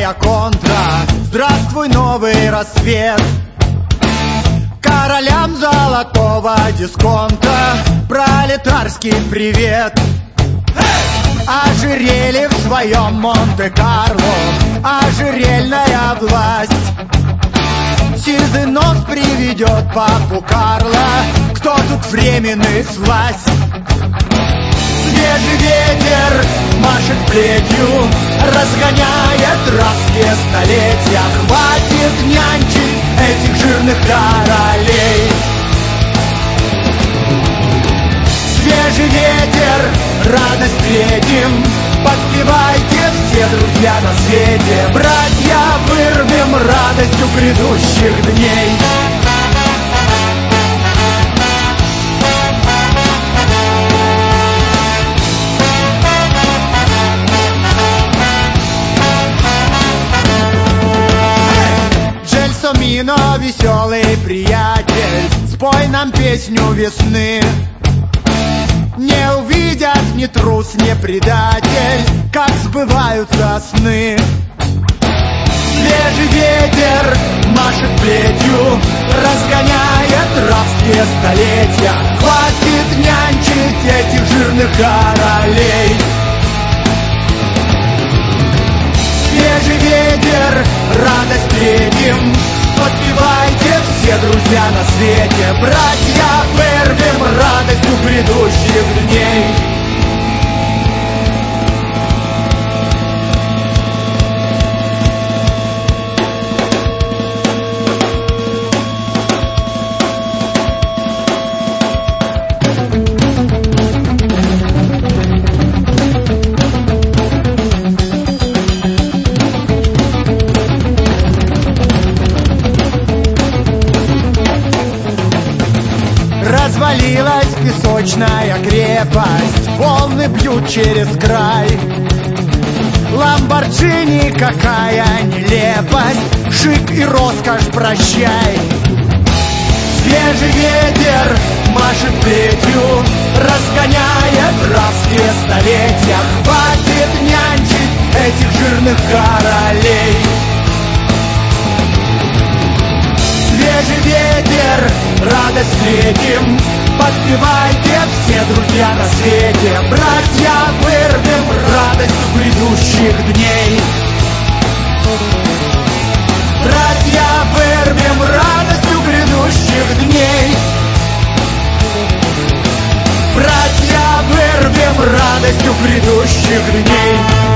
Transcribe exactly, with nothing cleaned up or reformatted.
Новая контра, здравствуй, новый рассвет. Королям золотого дисконта пролетарский привет. Ожерелье в своем Монте-Карло, ожерельная власть. Сизый нос приведет папу Карла, кто тут временный сласть. Свежий ветер машет плетью, разгоняет рабские столетия. Хватит нянчить этих жирных королей. Свежий ветер, радость встретим, подпевайте все друзья на свете. Братья, вырвем радостью грядущих дней. Джельсомино, веселый приятель, спой нам песню весны. Не увидят ни трус, ни предатель, как сбываются сны. Свежий ветер машет плетью, разгоняет рабские столетия. Хватит нянчить этих жирных королей. Свежий ветер, радость встретим, подпевайте все друзья на свете. Братья, вырвем радостью грядущих дней. Развалилась песочная крепость, волны бьют через край. Ламборджини, какая нелепость, шик и роскошь прощай. Свежий ветер машет плетью, разгоняет рабские столетия. Хватит нянчить этих жирных королей. Свежий ветер, радость встретим, подпевайте все друзья на свете. Братья, вырвем радостью грядущих дней. Братья, вырвем радостью грядущих дней. Братья, вырвем радостью грядущих дней.